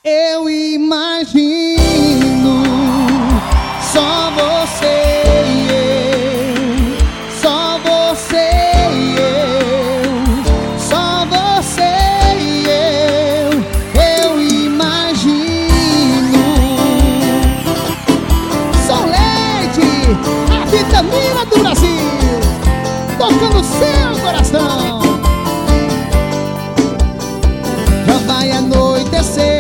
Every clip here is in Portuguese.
Eu imagino só você e eu, só você e eu, só você e eu imagino. Sou Leite, a vitamina do Brasil, tocando seu coração. Já vai anoitecer,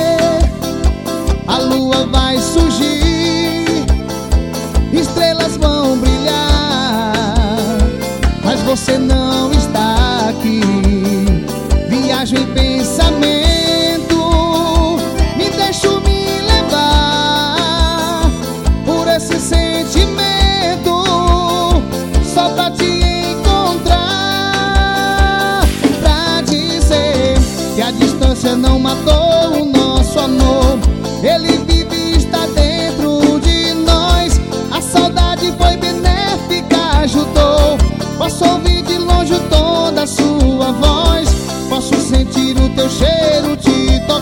a lua vai surgir, estrelas vão brilhar, mas você não está aqui. Viajo em pensamento, me deixo me levar por esse sentimento, só pra te encontrar, pra dizer que a distância não matou o nosso amor. Ele vive e está dentro de nós. A saudade foi benéfica, ajudou. Posso ouvir de longe toda a sua voz, posso sentir o teu cheiro te tocar.